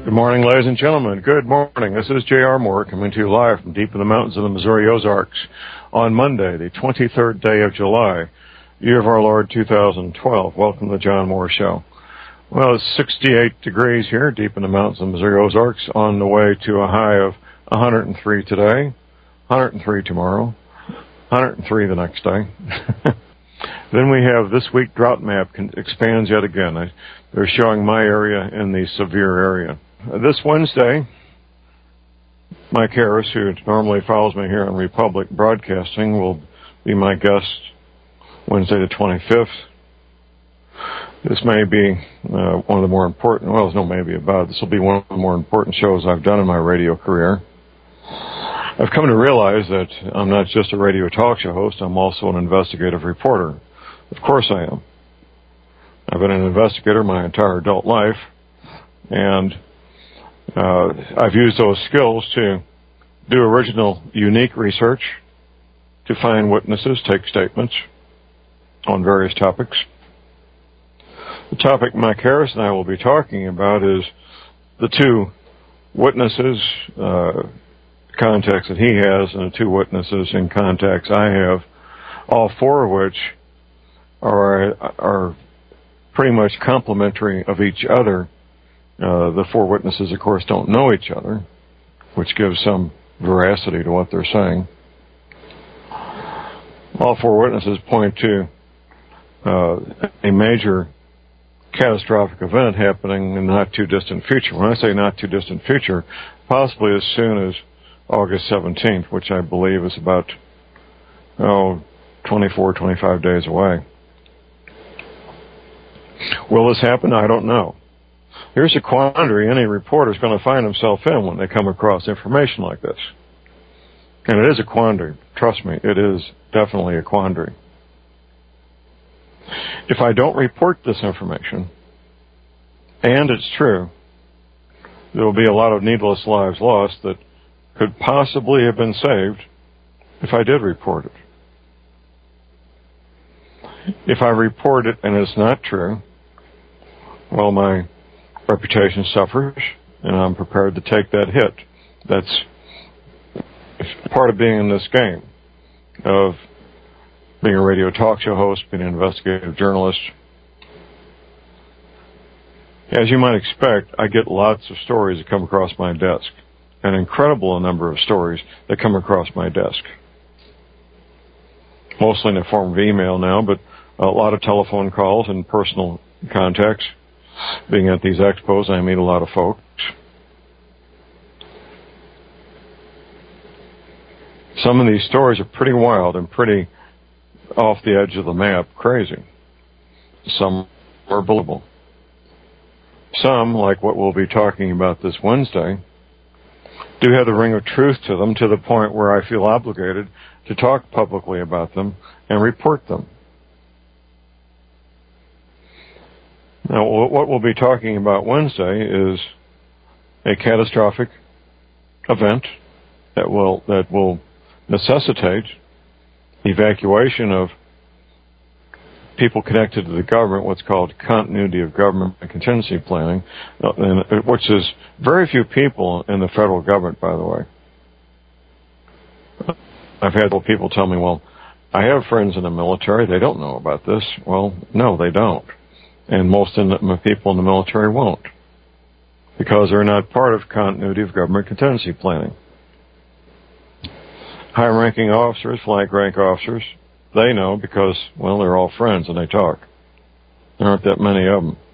Good morning, ladies and gentlemen. Good morning. This is J.R. Moore coming to you live from deep in the mountains of the Missouri Ozarks on Monday, the 23rd day of July, year of our Lord 2012. Welcome to the John Moore Show. Well, it's 68 degrees here, deep in the mountains of the Missouri Ozarks, on the way to a high of 103 today, 103 tomorrow, 103 the next day. Then we have this week drought map expands yet again. They're showing my area in the severe area. This Wednesday, Mike Harris, who normally follows me here on Republic Broadcasting, will be my guest Wednesday the 25th. This may be one of the more important, well, there's no maybe about it. This will be one of the more important shows I've done in my radio career. I've come to realize that I'm not just a radio talk show host, I'm also an investigative reporter. Of course I am. I've been an investigator my entire adult life, and I've used those skills to do original, unique research, to find witnesses, take statements on various topics. The topic Mike Harris and I will be talking about is the two witnesses, contacts that he has, and the two witnesses in contacts I have, all four of which are pretty much complementary of each other. The four witnesses, of course, don't know each other, which gives some veracity to what they're saying. All four witnesses point to a major catastrophic event happening in the not-too-distant future. When I say not-too-distant future, possibly as soon as August 17th, which I believe is about 24, 25 days away. Will this happen? I don't know. Here's a quandary any reporter is going to find himself in when they come across information like this. And it is a quandary. Trust me, it is definitely a quandary. If I don't report this information, and it's true, there will be a lot of needless lives lost that could possibly have been saved if I did report it. If I report it and it's not true, well, my reputation suffers, and I'm prepared to take that hit. That's part of being in this game, of being a radio talk show host, being an investigative journalist. As you might expect, I get lots of stories that come across my desk, an incredible number of stories that come across my desk. Mostly in the form of email now, but a lot of telephone calls and personal contacts. Being at these expos, I meet a lot of folks. Some of these stories are pretty wild and pretty off the edge of the map, crazy. Some are believable. Some, like what we'll be talking about this Wednesday, do have the ring of truth to them, to the point where I feel obligated to talk publicly about them and report them. Now, what we'll be talking about Wednesday is a catastrophic event that will necessitate evacuation of people connected to the government, what's called continuity of government and contingency planning, which is very few people in the federal government, by the way. I've had people tell me, well, I have friends in the military, they don't know about this. Well, no, they don't. And most people in the military won't, because they're not part of continuity of government contingency planning. High-ranking officers, flank rank officers, they know because, well, they're all friends and they talk. There aren't that many of them.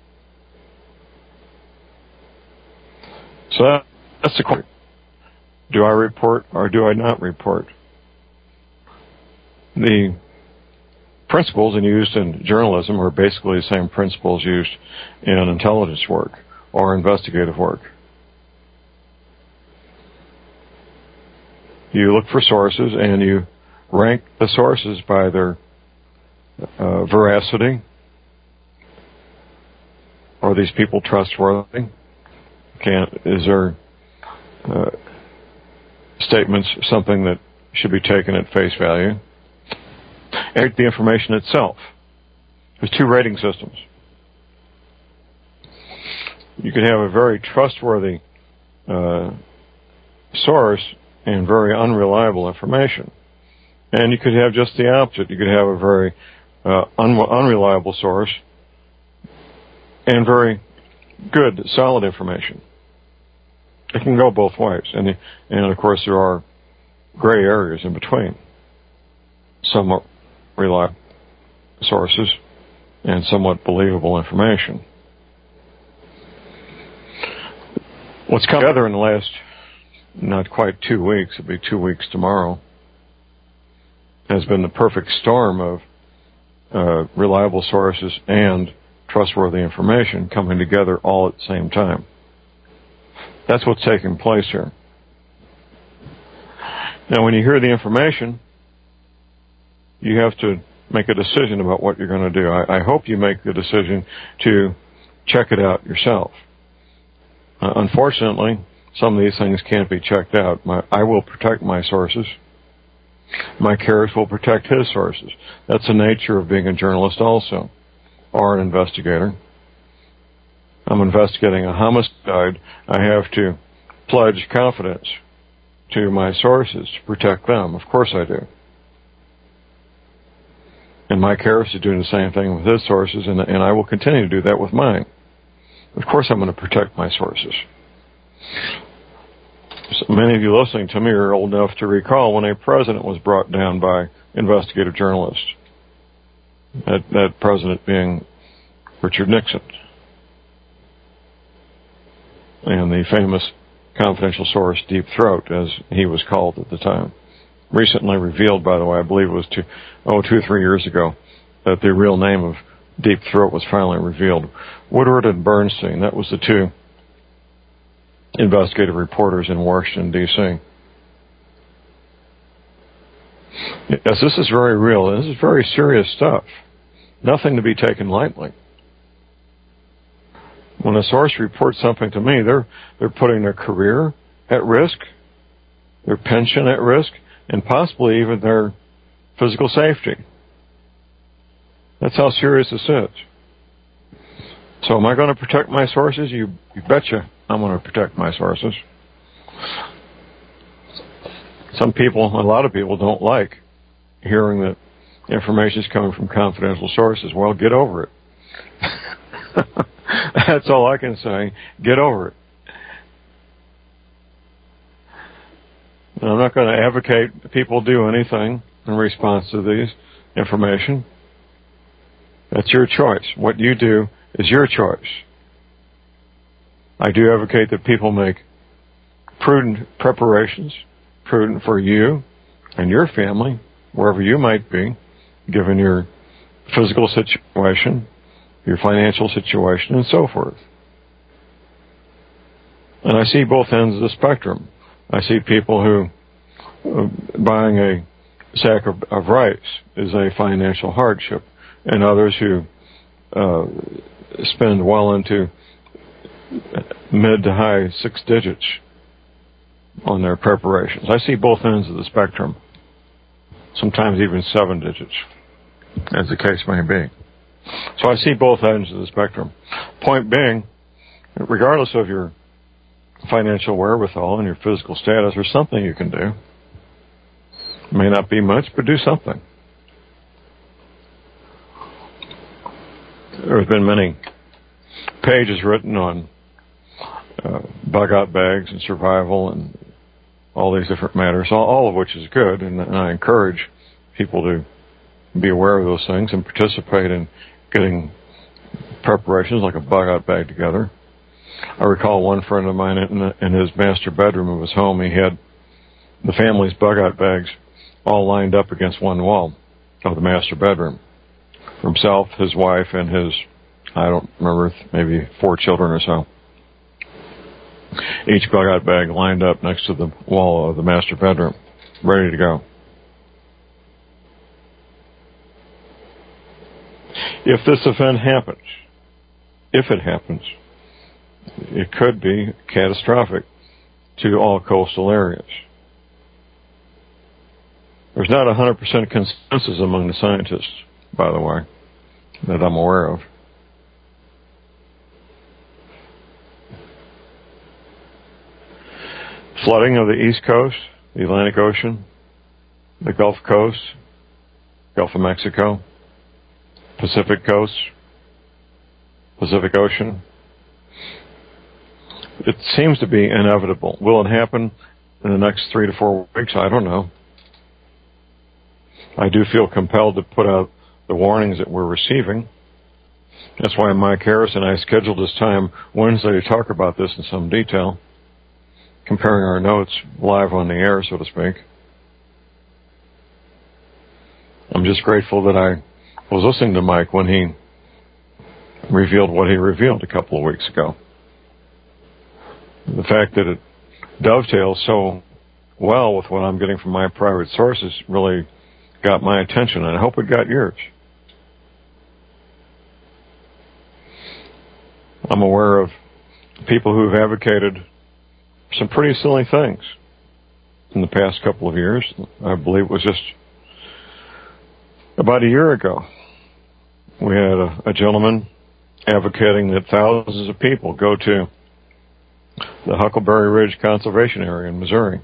So that's the question. Do I report or do I not report? The principles used in journalism are basically the same principles used in intelligence work or investigative work. You look for sources and you rank the sources by their veracity. Are these people trustworthy? Is their statements something that should be taken at face value? And the information itself. There's two rating systems. You could have a very trustworthy source and very unreliable information. And you could have just the opposite. You could have a very unreliable source and very good, solid information. It can go both ways. And of course, there are gray areas in between. Somewhat reliable sources and somewhat believable information. What's come together in the last, not quite 2 weeks, it'll be 2 weeks tomorrow, has been the perfect storm of reliable sources and trustworthy information coming together all at the same time. That's what's taking place here. Now, when you hear the information, you have to make a decision about what you're going to do. I hope you make the decision to check it out yourself. Unfortunately, some of these things can't be checked out. I will protect my sources. Mike Harris will protect his sources. That's the nature of being a journalist also, or an investigator. I'm investigating a homicide. I have to pledge confidence to my sources to protect them. Of course I do. And Mike Harris is doing the same thing with his sources, and I will continue to do that with mine. Of course I'm going to protect my sources. So many of you listening to me are old enough to recall when a president was brought down by investigative journalists. That president being Richard Nixon. And the famous confidential source, Deep Throat, as he was called at the time. Recently revealed, by the way, I believe it was 2 or 3 years ago, that the real name of Deep Throat was finally revealed. Woodward and Bernstein, that was the two investigative reporters in Washington, D.C. Yes, this is very real. This is very serious stuff. Nothing to be taken lightly. When a source reports something to me, they're putting their career at risk, their pension at risk, and possibly even their physical safety. That's how serious this is. So am I going to protect my sources? You betcha I'm going to protect my sources. A lot of people don't like hearing that information is coming from confidential sources. Well, get over it. That's all I can say. Get over it. And I'm not going to advocate people do anything in response to these information. That's your choice. What you do is your choice. I do advocate that people make prudent preparations, prudent for you and your family, wherever you might be, given your physical situation, your financial situation, and so forth. And I see both ends of the spectrum. I see people who buying a sack of rice is a financial hardship, and others who spend well into mid to high 6 digits on their preparations. I see both ends of the spectrum, sometimes even 7 digits, as the case may be. So I see both ends of the spectrum. Point being, regardless of your financial wherewithal and your physical status, there's something you can do. It may not be much, but do something. There have been many pages written on bug-out bags and survival and all these different matters, all of which is good, and I encourage people to be aware of those things and participate in getting preparations like a bug-out bag together. I recall one friend of mine in his master bedroom of his home, he had the family's bug-out bags all lined up against one wall of the master bedroom. For himself, his wife, and his, I don't remember, maybe 4 children or so. Each bug-out bag lined up next to the wall of the master bedroom, ready to go. If this event happens, if it happens, it could be catastrophic to all coastal areas. There's not 100% consensus among the scientists, by the way, that I'm aware of. Flooding of the East Coast, the Atlantic Ocean, the Gulf Coast, Gulf of Mexico, Pacific Coast, Pacific Ocean. It seems to be inevitable. Will it happen in the next 3 to 4 weeks? I don't know. I do feel compelled to put out the warnings that we're receiving. That's why Mike Harris and I scheduled this time Wednesday to talk about this in some detail, comparing our notes live on the air, so to speak. I'm just grateful that I was listening to Mike when he revealed what he revealed a couple of weeks ago. The fact that it dovetails so well with what I'm getting from my private sources really got my attention, and I hope it got yours. I'm aware of people who've advocated some pretty silly things in the past couple of years. I believe it was just about a year ago. We had a gentleman advocating that thousands of people go to the Huckleberry Ridge Conservation Area in Missouri.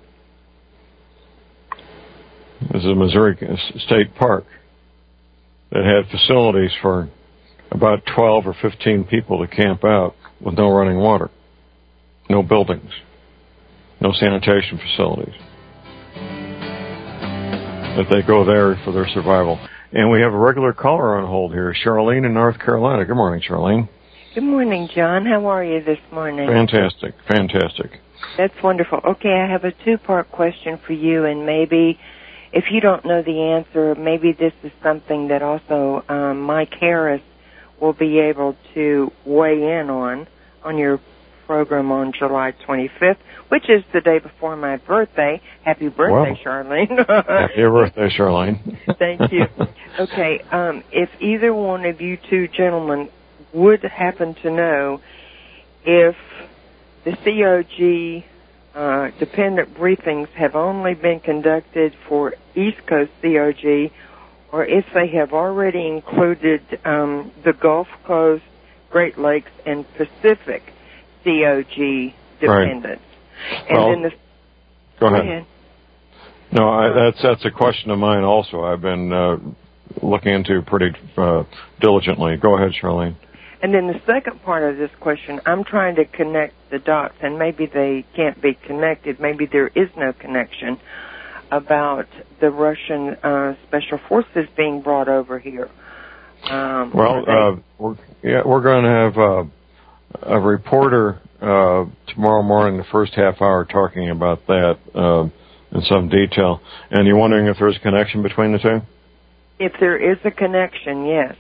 This is a Missouri state park that had facilities for about 12 or 15 people to camp out with no running water, no buildings, no sanitation facilities. That they go there for their survival. And we have a regular caller on hold here, Charlene in North Carolina. Good morning, Charlene. Good morning, John. How are you this morning? Fantastic, fantastic. That's wonderful. Okay, I have a two-part question for you, and maybe if you don't know the answer, maybe this is something that also Mike Harris will be able to weigh in on your program on July 25th, which is the day before my birthday. Happy birthday, Charlene. Happy birthday, Charlene. Thank you. Okay, if either one of you two gentlemen would happen to know if the COG dependent briefings have only been conducted for East Coast COG, or if they have already included the Gulf Coast, Great Lakes, and Pacific COG dependents. Right. And then go ahead. No, that's a question of mine also. I've been looking into pretty diligently. Go ahead, Charlene. And then the second part of this question, I'm trying to connect the dots, and maybe they can't be connected. Maybe there is no connection about the Russian special forces being brought over here. We're going to have a reporter tomorrow morning, the first half hour, talking about that in some detail. And you're wondering if there's a connection between the two? If there is a connection, yes.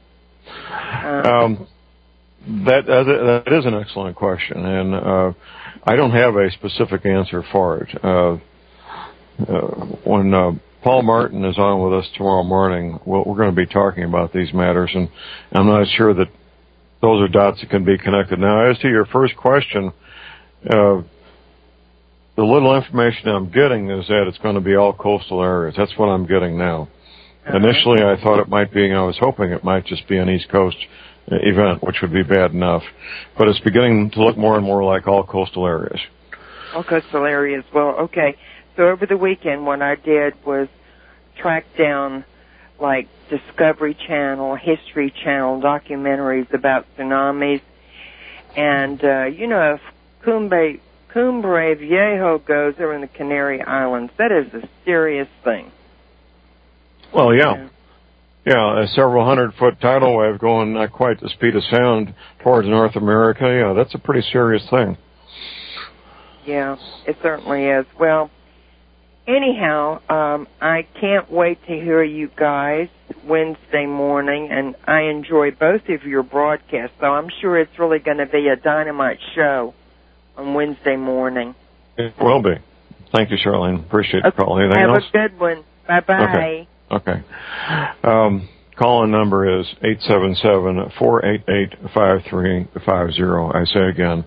That is an excellent question, and I don't have a specific answer for it. When Paul Martin is on with us tomorrow morning, we're going to be talking about these matters, and I'm not sure that those are dots that can be connected. Now, as to your first question, the little information I'm getting is that it's going to be all coastal areas. That's what I'm getting now. Initially, I thought it might be, I was hoping it might just be an East Coast event, which would be bad enough. But it's beginning to look more and more like all coastal areas. All coastal areas. Well, okay. So over the weekend, what I did was track down, like, Discovery Channel, History Channel, documentaries about tsunamis. And, if Cumbre Viejo goes over in the Canary Islands, that is a serious thing. Well, yeah. Yeah, a several 100-foot tidal wave going not quite the speed of sound towards North America. Yeah, that's a pretty serious thing. Yeah, it certainly is. Well, anyhow, I can't wait to hear you guys Wednesday morning, and I enjoy both of your broadcasts, so I'm sure it's really going to be a dynamite show on Wednesday morning. It will be. Thank you, Charlene. Appreciate the call. Anything else? Have a good one. Bye-bye. Okay. Call-in number is 877-488-5350. I say again,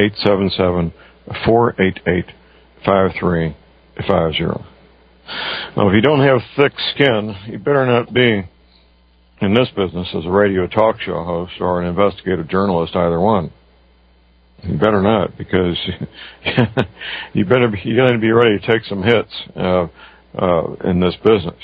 877-488-5350. Now, if you don't have thick skin, you better not be in this business as a radio talk show host or an investigative journalist, either one. You better not, because you gotta be ready to take some hits in this business.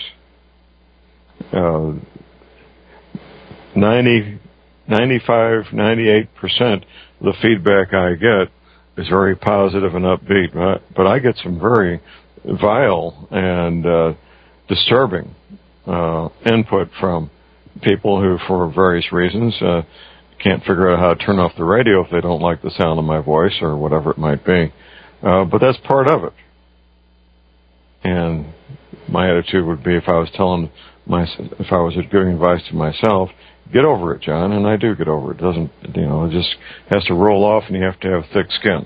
98% of the feedback I get is very positive and upbeat, but I get some very vile and disturbing input from people who, for various reasons, can't figure out how to turn off the radio if they don't like the sound of my voice or whatever it might be. But that's part of it. And my attitude would be, if I was giving advice to myself, get over it, John, and I do get over it. It doesn't, it just has to roll off, and you have to have thick skin.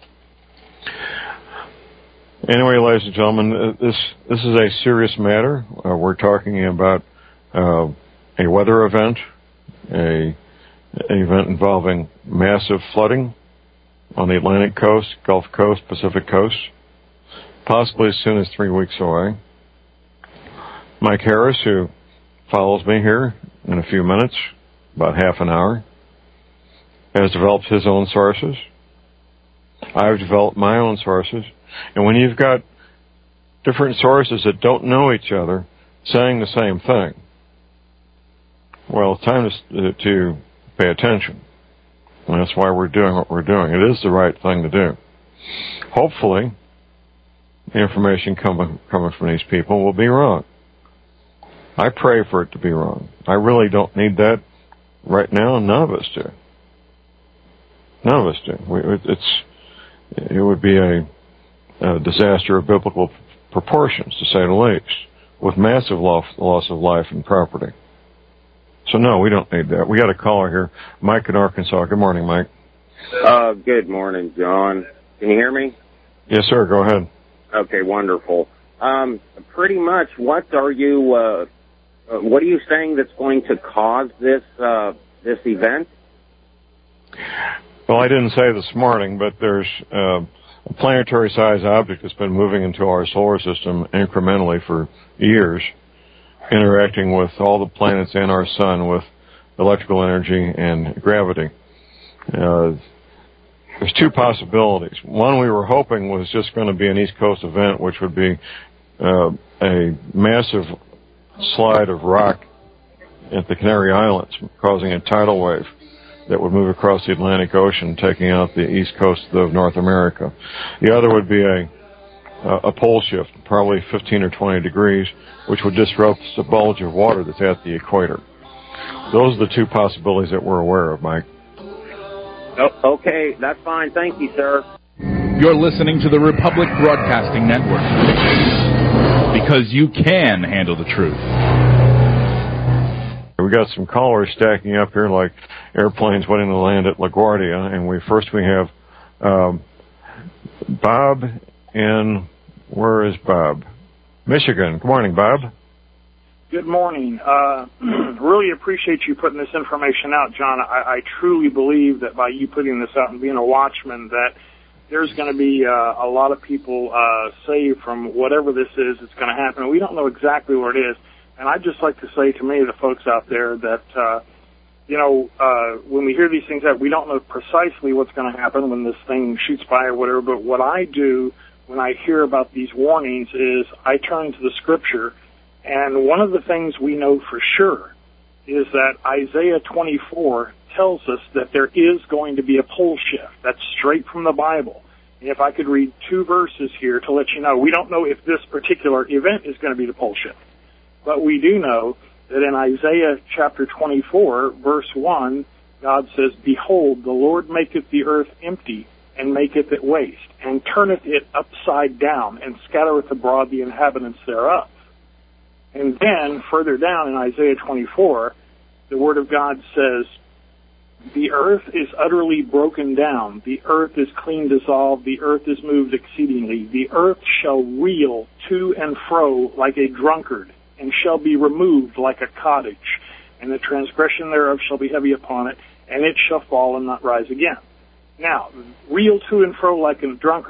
Anyway, ladies and gentlemen, this is a serious matter. We're talking about a weather event, an event involving massive flooding on the Atlantic coast, Gulf Coast, Pacific coast, possibly as soon as 3 weeks away. Mike Harris, who follows me here in a few minutes, about half an hour, has developed his own sources. I've developed my own sources. And when you've got different sources that don't know each other saying the same thing, well, it's time to pay attention. And that's why we're doing what we're doing. It is the right thing to do. Hopefully, the information coming from these people will be wrong. I pray for it to be wrong. I really don't need that right now, and none of us do. None of us do. It would be a disaster of biblical proportions, to say the least, with massive loss of life and property. So, no, we don't need that. We got a caller here, Mike in Arkansas. Good morning, Mike. Good morning, John. Can you hear me? Yes, sir. Go ahead. Okay, wonderful. Pretty much, what are you saying that's going to cause this event? Well, I didn't say this morning, but there's a planetary-sized object that's been moving into our solar system incrementally for years, interacting with all the planets and our sun with electrical energy and gravity. There's two possibilities. One we were hoping was just going to be an East Coast event, which would be a massive slide of rock at the Canary Islands, causing a tidal wave that would move across the Atlantic Ocean, taking out the east coast of North America. The other would be a pole shift, probably 15 or 20 degrees, which would disrupt the bulge of water that's at the equator. Those are the two possibilities that we're aware of, Mike. Oh, okay, that's fine. Thank you, sir. You're listening to the Republic Broadcasting Network, because you can handle the truth. We got some callers stacking up here like airplanes waiting to land at LaGuardia, and we have Bob in, where is Bob? Michigan. Good morning, Bob. Good morning. Really appreciate you putting this information out, John. I truly believe that by you putting this out and being a watchman, that there's going to be a lot of people saved from whatever this is that's going to happen. We don't know exactly what it is. And I'd just like to say to many of the folks out there that, when we hear these things out, we don't know precisely what's going to happen when this thing shoots by or whatever. But what I do when I hear about these warnings is I turn to the Scripture. And one of the things we know for sure is that Isaiah 24 tells us that there is going to be a pole shift. That's straight from the Bible. And if I could read two verses here to let you know, we don't know if this particular event is going to be the pole shift. But we do know that in Isaiah chapter 24, verse 1, God says, "Behold, the Lord maketh the earth empty, and maketh it waste, and turneth it upside down, and scattereth abroad the inhabitants thereof." And then, further down in Isaiah 24, the Word of God says, "The earth is utterly broken down, the earth is clean dissolved, the earth is moved exceedingly. The earth shall reel to and fro like a drunkard, and shall be removed like a cottage, and the transgression thereof shall be heavy upon it, and it shall fall and not rise again." Now, reel to and fro like a drunkard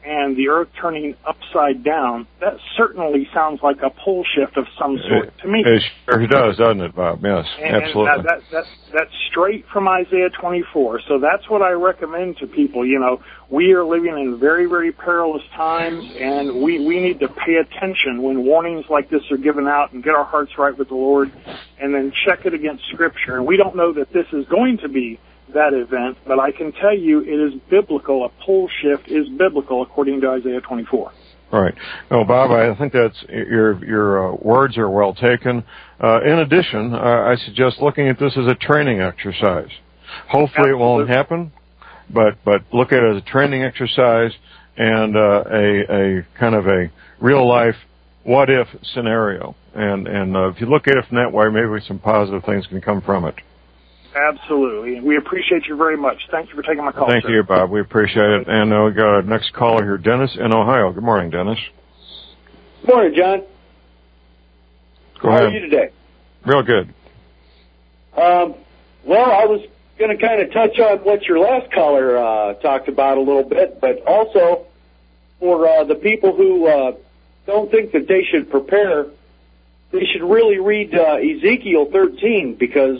and the Earth turning upside down, that certainly sounds like a pole shift of some sort to me. It sure does, doesn't it, Bob? Yes, absolutely. And that's straight from Isaiah 24. So that's what I recommend to people. You know, we are living in very, very perilous times, and we need to pay attention when warnings like this are given out and get our hearts right with the Lord, and then check it against Scripture. And we don't know that this is going to be that event, but I can tell you it is biblical. A pole shift is biblical according to Isaiah 24. Right. No, Bob, I think that's your words are well taken. In addition, I suggest looking at this as a training exercise. Hopefully it won't happen, but look at it as a training exercise and a kind of a real life what if scenario. And if you look at it from that way, maybe some positive things can come from it. Absolutely. And we appreciate you very much. Thank you for taking my call, Thank you, Bob. We appreciate it. And we got our next caller here, Dennis in Ohio. Good morning, Dennis. Good morning, John. Go ahead. How are you today? Real good. Well, I was going to kind of touch on what your last caller talked about a little bit, but also for the people who don't think that they should prepare, they should really read Ezekiel 13 because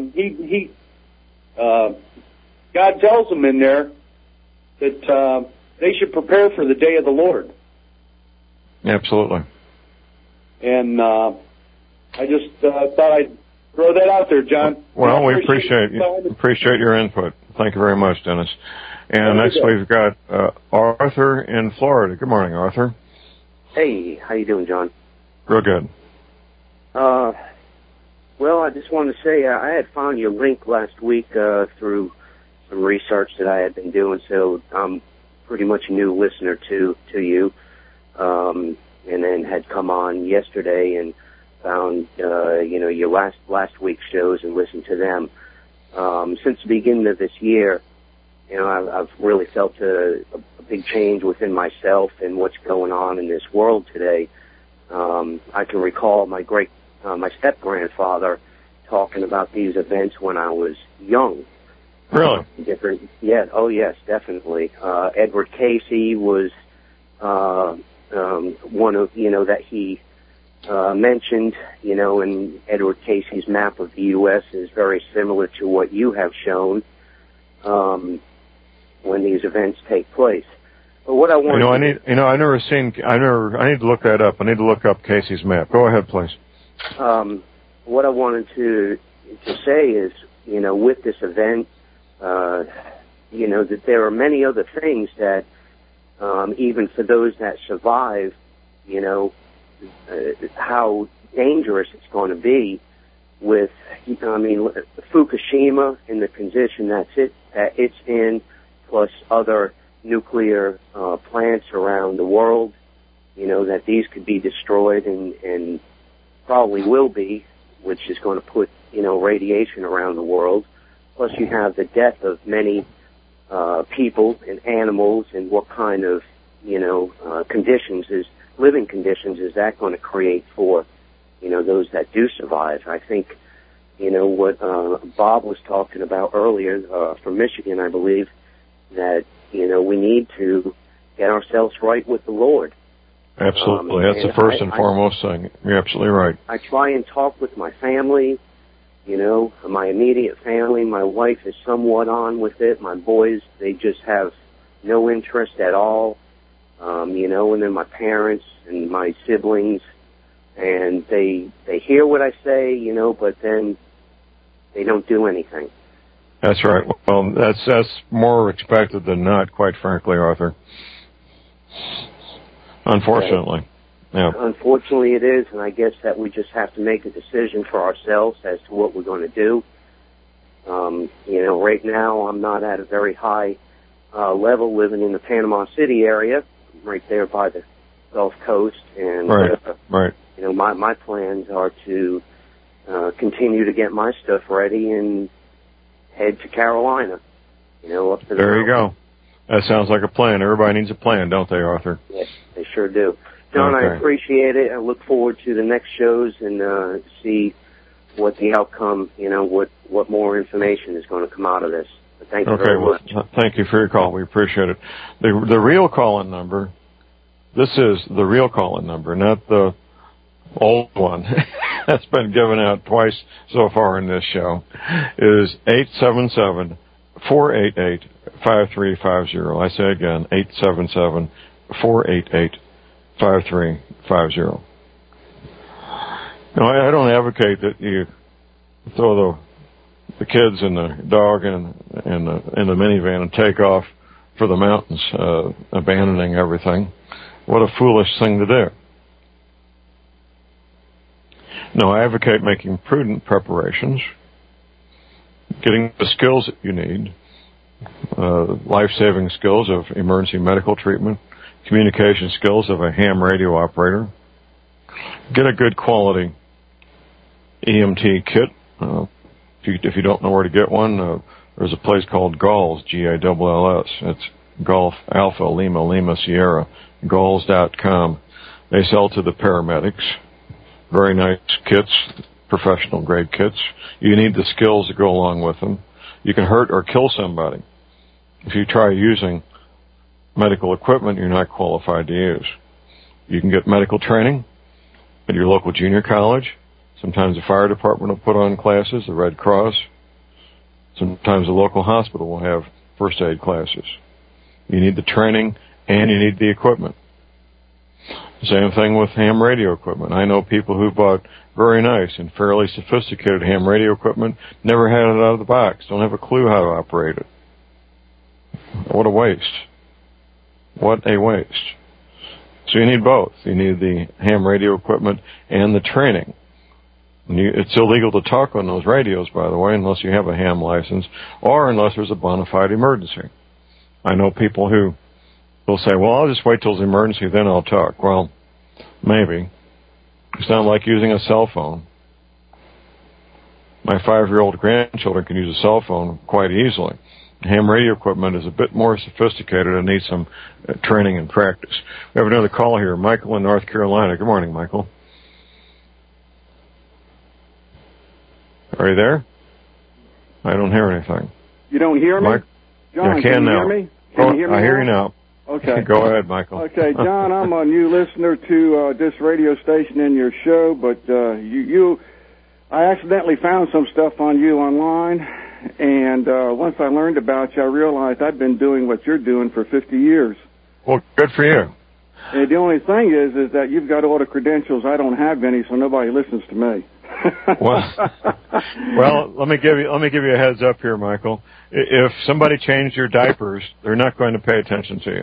God tells them in there that they should prepare for the day of the Lord. Absolutely. And I just thought I'd throw that out there, John. Well, we appreciate your input. Thank you very much, Dennis. And next we've got Arthur in Florida. Good morning, Arthur. Hey, how you doing, John? Real good. Well, I just wanted to say I had found your link last week through some research that I had been doing, so I'm pretty much a new listener to you, and then had come on yesterday and found your last week's shows and listened to them. Since the beginning of this year, I've really felt a big change within myself and what's going on in this world today. I can recall my step-grandfather talking about these events when I was young. Really? Oh yes, definitely. Edward Casey was one of, that he mentioned, and Edward Casey's map of the U.S. is very similar to what you have shown when these events take place. But what I want I need to look that up. I need to look up Casey's map. Go ahead, please. What I wanted to say is, with this event, that there are many other things that, even for those that survive, how dangerous it's going to be with, Fukushima in the condition that it's in, plus other nuclear plants around the world, that these could be destroyed and probably will be, which is going to put, radiation around the world. Plus you have the death of many people and animals, and what kind of, living conditions is that going to create for, those that do survive. I think, what Bob was talking about earlier from Michigan, I believe, that, we need to get ourselves right with the Lord. Absolutely. That's the first and foremost thing. You're absolutely right. I try and talk with my family, my immediate family. My wife is somewhat on with it. My boys, they just have no interest at all, and then my parents and my siblings, and they hear what I say, but then they don't do anything. That's right. Well, that's more expected than not, quite frankly, Arthur. Unfortunately. Yeah. Unfortunately it is, and I guess that we just have to make a decision for ourselves as to what we're going to do. Right now I'm not at a very high level living in the Panama City area, right there by the Gulf Coast, and right. My plans are to continue to get my stuff ready and head to Carolina, up to the There you go. That sounds like a plan. Everybody needs a plan, don't they, Arthur? Yes, they sure do. John, okay. I appreciate it. I look forward to the next shows and see what the outcome, what more information is going to come out of this. Thank you very much. Well, thank you for your call. We appreciate it. The real call-in number, this is the real call-in number, not the old one that's been given out twice so far in this show, is 877-488-5350. I say again, 877-488-5350. Now, I don't advocate that you throw the kids and the dog in the minivan and take off for the mountains, abandoning everything. What a foolish thing to do. No, I advocate making prudent preparations, getting the skills that you need, life-saving skills of emergency medical treatment, communication skills of a ham radio operator. Get a good quality EMT kit. If you don't know where to get one, there's a place called Galls, G-A-L-L-S. It's Golf Alpha Lima Lima Sierra, Galls.com. They sell to the paramedics. Very nice kits, professional grade kits. You need the skills to go along with them. You can hurt or kill somebody if you try using medical equipment you're not qualified to use. You can get medical training at your local junior college. Sometimes the fire department will put on classes, the Red Cross. Sometimes the local hospital will have first aid classes. You need the training and you need the equipment. Same thing with ham radio equipment. I know people who bought very nice and fairly sophisticated ham radio equipment, never had it out of the box, don't have a clue how to operate it. What a waste. What a waste. So you need both. You need the ham radio equipment and the training. It's illegal to talk on those radios, by the way, unless you have a ham license or unless there's a bona fide emergency. I know people who will say, well, I'll just wait till it's an emergency, then I'll talk. Well, maybe. It's not like using a cell phone. My 5-year-old grandchildren can use a cell phone quite easily. Ham radio equipment is a bit more sophisticated and needs some training and practice. We have another call here. Michael in North Carolina. Good morning, Michael. Are you there? I don't hear anything. You don't hear me? John, I can now. You hear me? Can you hear me I hear you now. Okay. Go ahead, Michael. Okay, John, I'm a new listener to this radio station and your show, but I accidentally found some stuff on you online, and once I learned about you, I realized I've been doing what you're doing for 50 years. Well, good for you. And the only thing is that you've got all the credentials. I don't have any, so nobody listens to me. Well, let me give you a heads up here, Michael. If somebody changed your diapers, they're not going to pay attention to you.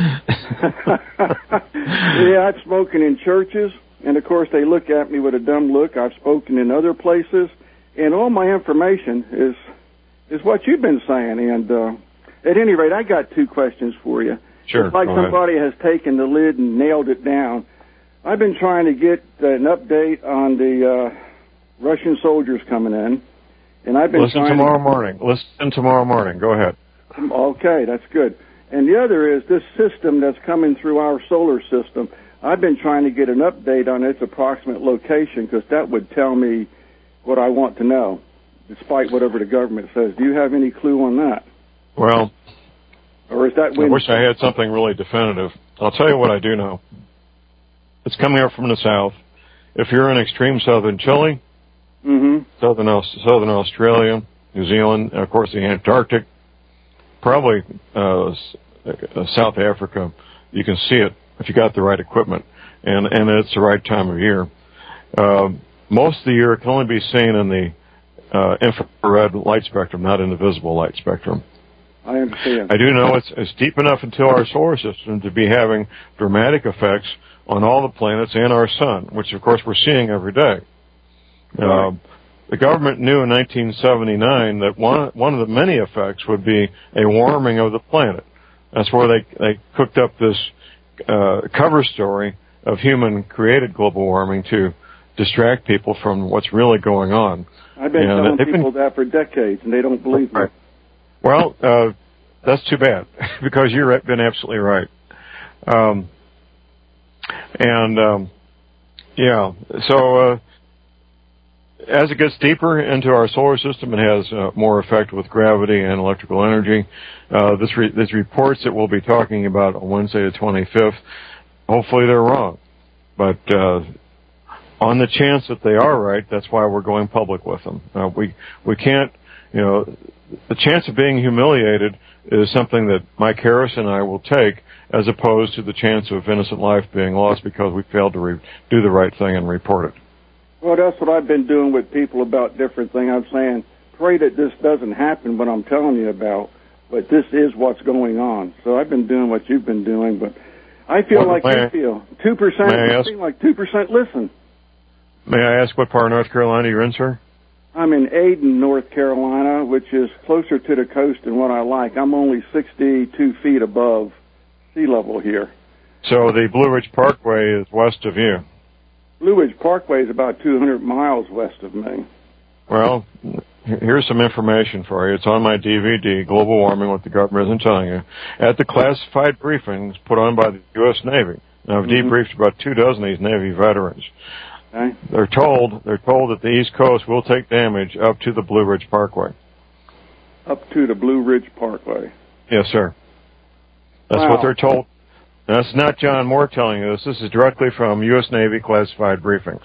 Yeah, I've spoken in churches, and of course they look at me with a dumb look. I've spoken in other places, and all my information is what you've been saying. And at any rate, I got 2 questions for you. Sure. It's like somebody has taken the lid and nailed it down. I've been trying to get an update on the Russian soldiers coming in, and I've been Listen tomorrow morning. Go ahead. Okay, that's good. And the other is this system that's coming through our solar system. I've been trying to get an update on its approximate location because that would tell me what I want to know, despite whatever the government says. Do you have any clue on that? Well, or is that I wish I had something really definitive. I'll tell you what I do know. It's coming up from the south. If you're in extreme southern Chile, southern Australia, New Zealand, of course the Antarctic, probably South Africa, you can see it if you got the right equipment, and it's the right time of year. Most of the year it can only be seen in the infrared light spectrum, not in the visible light spectrum. I understand. I do know it's deep enough into our solar system to be having dramatic effects on all the planets and our sun, which of course we're seeing every day. Right. The government knew in 1979 that one of the many effects would be a warming of the planet. That's where they cooked up this cover story of human-created global warming to distract people from what's really going on. I've been telling people that for decades, and they don't believe me. Well, that's too bad, because you've been absolutely right. as it gets deeper into our solar system, it has more effect with gravity and electrical energy. These reports that we'll be talking about on Wednesday the 25th, hopefully they're wrong. But on the chance that they are right, that's why we're going public with them. We can't, the chance of being humiliated is something that Mike Harris and I will take, as opposed to the chance of innocent life being lost because we failed to do the right thing and report it. Well, that's what I've been doing with people about different things. I'm saying, pray that this doesn't happen, what I'm telling you about, but this is what's going on. So I've been doing what you've been doing, but I feel like you feel. 2%, seem like 2% listen. May I ask what part of North Carolina you're in, sir? I'm in Ayden, North Carolina, which is closer to the coast than what I like. I'm only 62 feet above sea level here. So the Blue Ridge Parkway is west of you. Blue Ridge Parkway is about 200 miles west of me. Well, here's some information for you. It's on my DVD, Global Warming, What the Government Isn't Telling You, at the classified briefings put on by the U.S. Navy. Now, I've debriefed about 24 of these Navy veterans. Okay. They're told that the East Coast will take damage up to the Blue Ridge Parkway. Up to the Blue Ridge Parkway. Yes, sir. That's what they're told. That's not John Moore telling you this. This is directly from U.S. Navy classified briefings.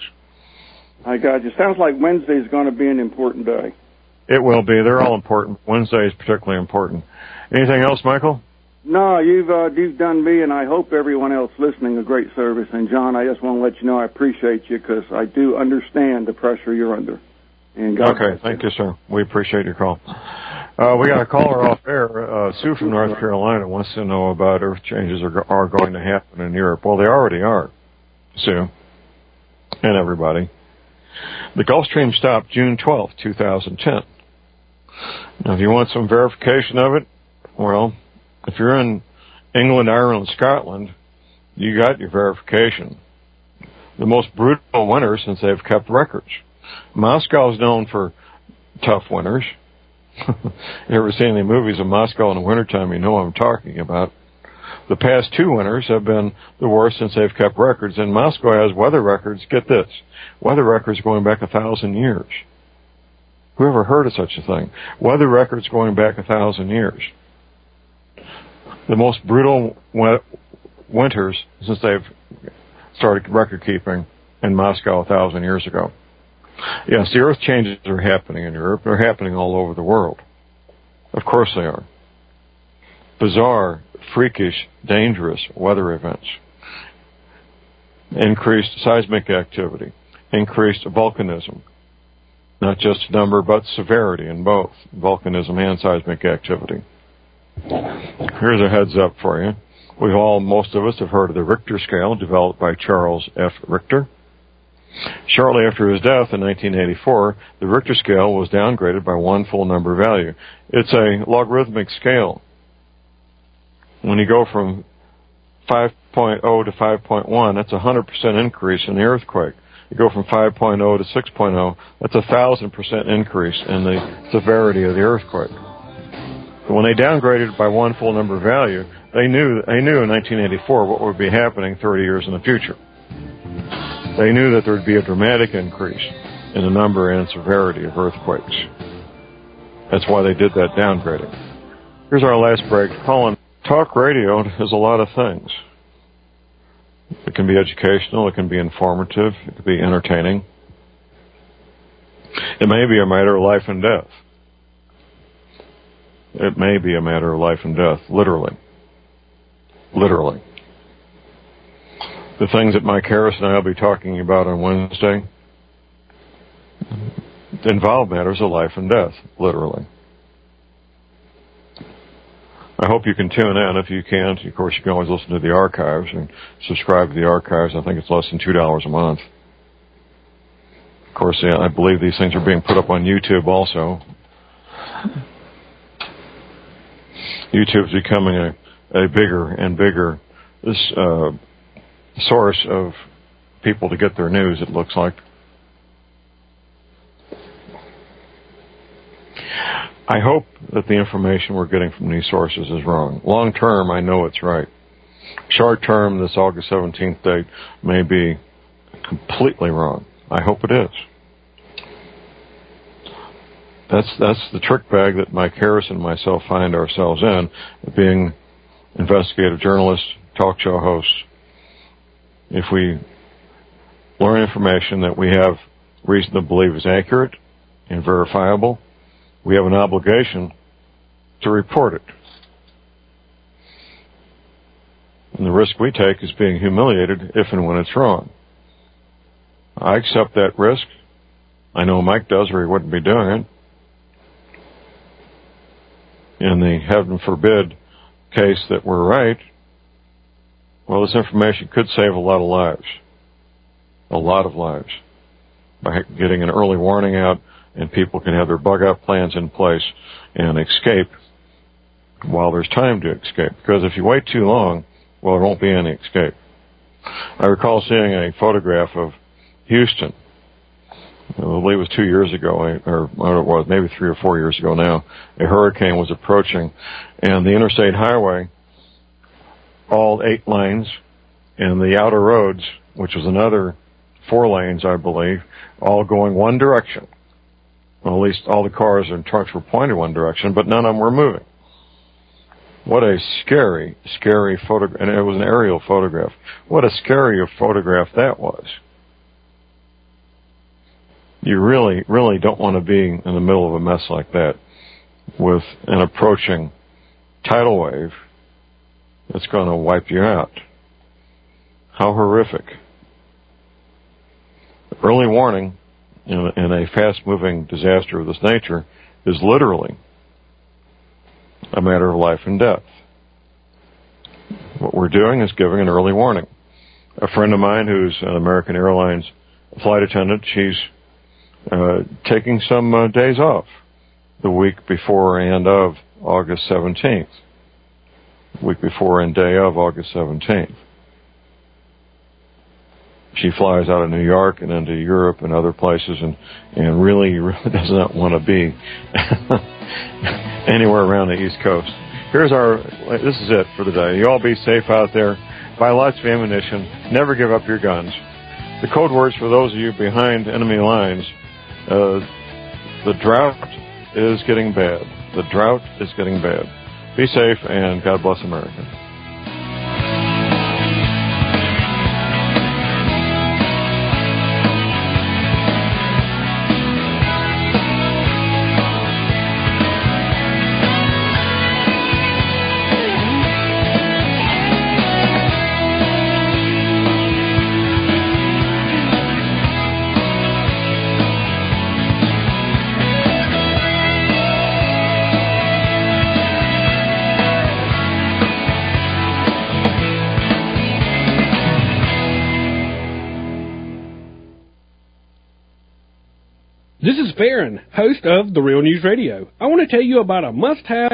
I got you. Sounds like Wednesday is going to be an important day. It will be. They're all important. Wednesday is particularly important. Anything else, Michael? No, you've done me, and I hope everyone else listening a great service. And, John, I just want to let you know I appreciate you because I do understand the pressure you're under. And God bless you. Thank you, sir. We appreciate your call. We got a caller off air. Sue from North Carolina wants to know about earth changes are going to happen in Europe. Well, they already are, Sue, and everybody. The Gulf Stream stopped June 12, 2010. Now, if you want some verification of it, well, if you're in England, Ireland, Scotland, you got your verification. The most brutal winter since they've kept records. Moscow is known for tough winters. You ever seen any movies of Moscow in the wintertime, you know what I'm talking about. The past 2 winters have been the worst since they've kept records, and Moscow has weather records, get this, weather records going back 1,000 years. Who ever heard of such a thing? Weather records going back 1,000 years. The most brutal winters since they've started record keeping in Moscow 1,000 years ago. Yes, the earth changes are happening in Europe. They're happening all over the world. Of course they are. Bizarre, freakish, dangerous weather events. Increased seismic activity. Increased volcanism. Not just number, but severity in both volcanism and seismic activity. Here's a heads up for you. Most of us have heard of the Richter scale developed by Charles F. Richter. Shortly after his death in 1984, the Richter scale was downgraded by 1 full number value. It's a logarithmic scale. When you go from 5.0 to 5.1, that's a 100% increase in the earthquake. You go from 5.0 to 6.0, that's 1,000% increase in the severity of the earthquake. But when they downgraded it by 1 full number value, they knew in 1984 what would be happening 30 years in the future. They knew that there would be a dramatic increase in the number and severity of earthquakes. That's why they did that downgrading. Here's our last break. Colin, talk radio is a lot of things. It can be educational, it can be informative, it can be entertaining. It may be a matter of life and death. It may be a matter of life and death, literally. Literally. The things that Mike Harris and I will be talking about on Wednesday involve matters of life and death, literally. I hope you can tune in. If you can't, of course, you can always listen to the archives and subscribe to the archives. I think it's less than $2 a month. Of course, I believe these things are being put up on YouTube also. YouTube is becoming a bigger and bigger source of people to get their news, it looks like. I hope that the information we're getting from these sources is wrong. Long term, I know it's right. Short term, this August 17th date may be completely wrong. I hope it is. That's the trick bag that Mike Harris and myself find ourselves in, being investigative journalists, talk show hosts. If we learn information that we have reason to believe is accurate and verifiable, we have an obligation to report it. And the risk we take is being humiliated if and when it's wrong. I accept that risk. I know Mike does, or he wouldn't be doing it. In the heaven forbid case that we're right, well, this information could save a lot of lives. A lot of lives. By getting an early warning out, and people can have their bug-out plans in place and escape while there's time to escape. Because if you wait too long, well, there won't be any escape. I recall seeing a photograph of Houston. I believe it was 2 years ago, or what it was, maybe 3 or 4 years ago now. A hurricane was approaching, and the interstate highway, all 8 lanes, and the outer roads, which was another 4 lanes, I believe, all going one direction. Well, at least all the cars and trucks were pointed one direction, but none of them were moving. What a scary, scary photograph, and it was an aerial photograph. What a scary photograph that was. You really, really don't want to be in the middle of a mess like that with an approaching tidal wave that's going to wipe you out. How horrific. Early warning in a fast-moving disaster of this nature is literally a matter of life and death. What we're doing is giving an early warning. A friend of mine who's an American Airlines flight attendant, she's taking some days off the week before and of August 17th. Week before and day of August 17th. She flies out of New York and into Europe and other places and really does not want to be anywhere around the East Coast. This is it for the day. You all be safe out there. Buy lots of ammunition. Never give up your guns. The code words for those of you behind enemy lines, the drought is getting bad. The drought is getting bad. Be safe, and God bless America. This is Farron, host of The Real News Radio. I want to tell you about a must-have